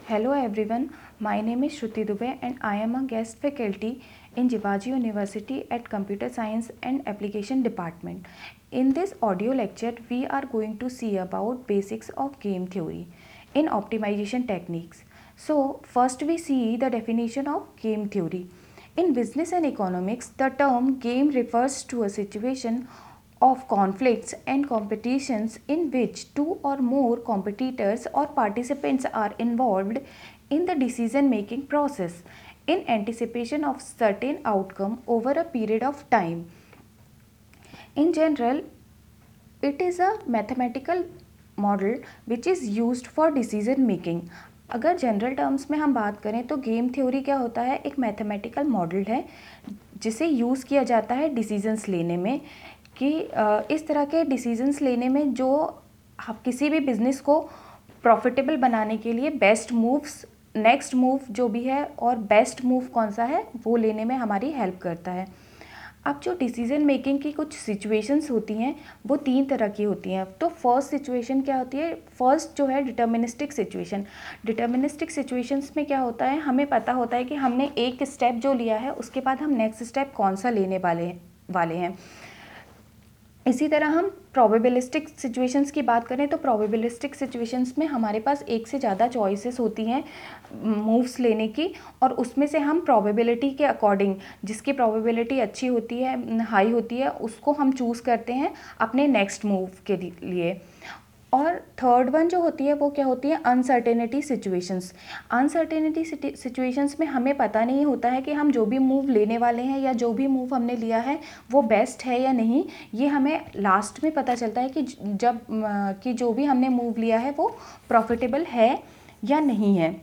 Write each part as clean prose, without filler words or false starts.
Hello everyone, my name is Shruti Dubey and I am a guest faculty in Jivaji University at Computer Science and Application Department. In this audio lecture, we are going to see about basics of game theory in optimization techniques. So, first we see the definition of game theory. In business and economics, the term game refers to a situation of conflicts and competitions in which two or more competitors or participants are involved in the decision making process in anticipation of certain outcome over a period of time. In general, it is a mathematical model which is used for decision making. अगर general terms में हम बात करें तो game theory क्या होता है, एक मैथमेटिकल मॉडल है जिसे यूज़ किया जाता है डिसीजंस लेने में कि इस तरह के डिसीजंस लेने में जो आप किसी भी बिज़नेस को प्रॉफिटेबल बनाने के लिए बेस्ट मूव्स, नेक्स्ट मूव जो भी है और बेस्ट मूव कौन सा है वो लेने में हमारी हेल्प करता है। अब जो डिसीजन मेकिंग की कुछ सिचुएशंस होती हैं वो तीन तरह की होती हैं। तो फर्स्ट सिचुएशन क्या होती है, फर्स्ट जो है डिटर्मिनिस्टिक सिचुएशन। डिटर्मिनिस्टिक सिचुएशंस में क्या होता है, हमें पता होता है कि हमने एक स्टेप जो लिया है उसके बाद हम नेक्स्ट स्टेप कौन सा लेने वाले हैं। इसी तरह हम प्रोबेबिलिस्टिक सिचुएशंस की बात करें तो प्रोबेबिलिस्टिक सिचुएशंस में हमारे पास एक से ज़्यादा चॉइसेस होती हैं मूव्स लेने की, और उसमें से हम प्रोबेबिलिटी के अकॉर्डिंग, जिसकी प्रोबेबिलिटी अच्छी होती है, हाई होती है, उसको हम चूज़ करते हैं अपने नेक्स्ट मूव के लिए। और थर्ड वन जो होती है वो क्या होती है, अनसर्टेनिटी सिचुएशंस। अनसर्टेनिटी सिचुएशंस में हमें पता नहीं होता है कि हम जो भी मूव लेने वाले हैं या जो भी मूव हमने लिया है वो बेस्ट है या नहीं। ये हमें लास्ट में पता चलता है कि जो भी हमने मूव लिया है वो प्रॉफिटेबल है या नहीं है।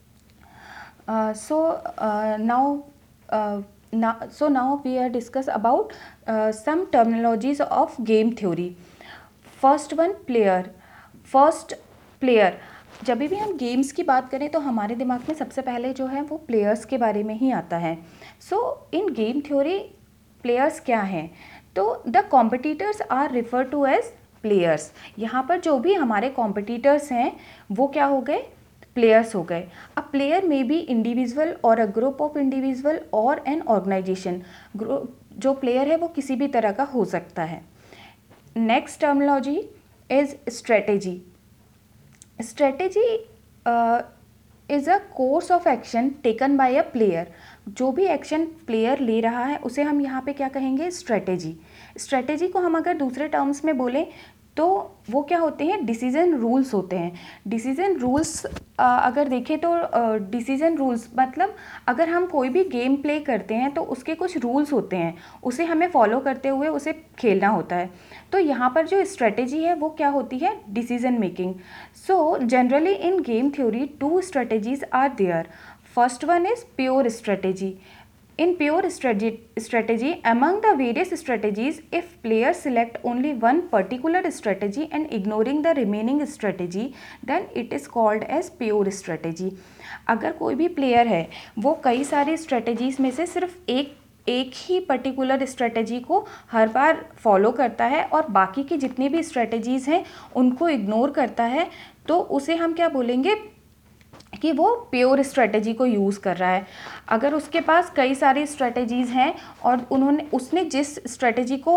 Now we are discuss about some terminologies of game theory. First one, player. First player, जब भी हम गेम्स की बात करें तो हमारे दिमाग में सबसे पहले जो है वो प्लेयर्स के बारे में ही आता है। So in game theory players क्या हैं, तो the competitors are refer to as players. यहाँ पर जो भी हमारे कॉम्पिटिटर्स हैं वो क्या हो गए, प्लेयर्स हो गए। A player may be individual और अ ग्रुप ऑफ इंडिविजुअल और एन ऑर्गेनाइजेशन। जो प्लेयर है वो किसी भी तरह का हो सकता है। Next terminology is strategy. Strategy is a course of action taken by a player. जो भी एक्शन प्लेयर ले रहा है उसे हम यहाँ पे क्या कहेंगे, स्ट्रेटेजी। स्ट्रेटेजी को हम अगर दूसरे टर्म्स में बोलें तो वो क्या होते हैं, डिसीजन रूल्स होते हैं। डिसीजन रूल्स अगर देखें तो डिसीजन रूल्स मतलब अगर हम कोई भी गेम प्ले करते हैं तो उसके कुछ रूल्स होते हैं, उसे हमें फॉलो करते हुए उसे खेलना होता है। तो यहाँ पर जो स्ट्रेटेजी है वो क्या होती है, decision making. So generally in game theory two strategies are there. First one is pure strategy. In pure strategy, among the various strategies, if players select only one particular strategy and ignoring the remaining strategy, then it is called as pure strategy. अगर कोई भी player है वो कई सारी strategies में से सिर्फ एक ही पर्टिकुलर स्ट्रेटजी को हर बार फॉलो करता है और बाकी की जितनी भी स्ट्रेटजीज हैं उनको इग्नोर करता है, तो उसे हम क्या बोलेंगे कि वो प्योर स्ट्रेटजी को यूज़ कर रहा है। अगर उसके पास कई सारी स्ट्रेटजीज़ हैं और उसने जिस स्ट्रेटजी को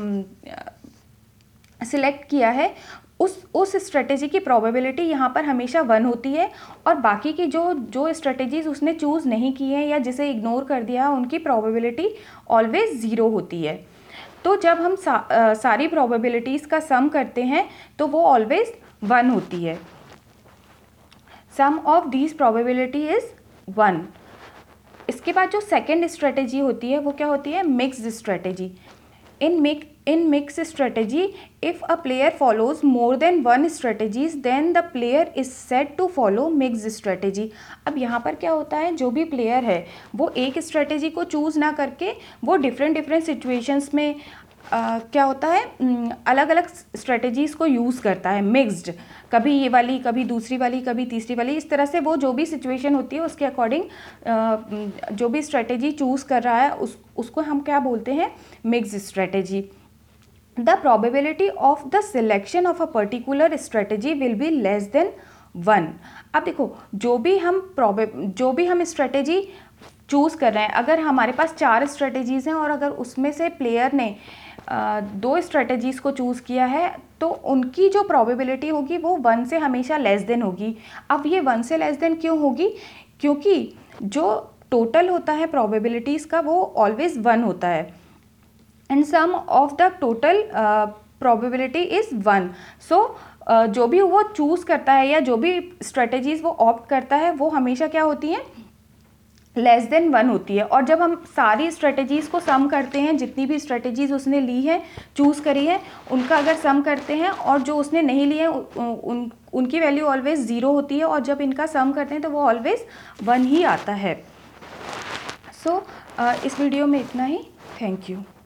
सिलेक्ट किया है उस स्ट्रेटजी की प्रोबेबिलिटी यहाँ पर हमेशा 1 होती है, और बाकी की जो स्ट्रेटजीज़ उसने चूज़ नहीं की हैं या जिसे इग्नोर कर दिया है उनकी प्रोबेबिलिटी ऑलवेज 0 होती है। तो जब हम सारी प्रोबेबिलिटीज़ का सम करते हैं तो वो ऑलवेज 1 होती है। Sum of these probability is 1। इसके बाद जो सेकेंड स्ट्रेटेजी होती है वो क्या होती है, mixed strategy. In mix strategy if a player follows more than one strategies then the player is said to follow mixed strategy. अब यहाँ पर क्या होता है, जो भी प्लेयर है वो एक स्ट्रेटेजी को चूज़ ना करके वो डिफरेंट सिचुएशंस में क्या होता है, अलग अलग स्ट्रेटजीज़ को यूज़ करता है, मिक्स्ड, कभी ये वाली, कभी दूसरी वाली, कभी तीसरी वाली। इस तरह से वो जो भी सिचुएशन होती है उसके अकॉर्डिंग जो भी स्ट्रेटजी चूज़ कर रहा है उसको हम क्या बोलते हैं, mixed strategy. The probability of the selection of a particular strategy will be less than 1। अब देखो जो भी हम स्ट्रेटेजी चूज़ कर रहे हैं, अगर हमारे पास 4 स्ट्रेटेजीज़ हैं और अगर उसमें से प्लेयर ने 2 स्ट्रेटेजीज़ को चूज़ किया है तो उनकी जो प्रोबेबिलिटी होगी वो 1 से हमेशा लेस देन होगी। अब ये 1 से लेस देन क्यों होगी? क्योंकि जो टोटल होता है प्रोबेबिलिटीज़ का वो ऑलवेज 1 होता है and sum of the total probability is 1। सो जो भी वो चूज़ करता है या जो भी स्ट्रेटेजीज़ वो ऑप्ट करता है वो हमेशा क्या होती हैं? लेस देन 1 होती है। और जब हम सारी स्ट्रेटेजीज़ को सम करते हैं, जितनी भी स्ट्रेटेजीज़ उसने ली है, चूज़ करी है, उनका अगर सम करते हैं और जो उसने नहीं लिए उनकी वैल्यू ऑलवेज 0 होती है और जब इनका सम करते हैं तो वो ऑलवेज 1 ही आता है। सो इस वीडियो में इतना ही। Thank you.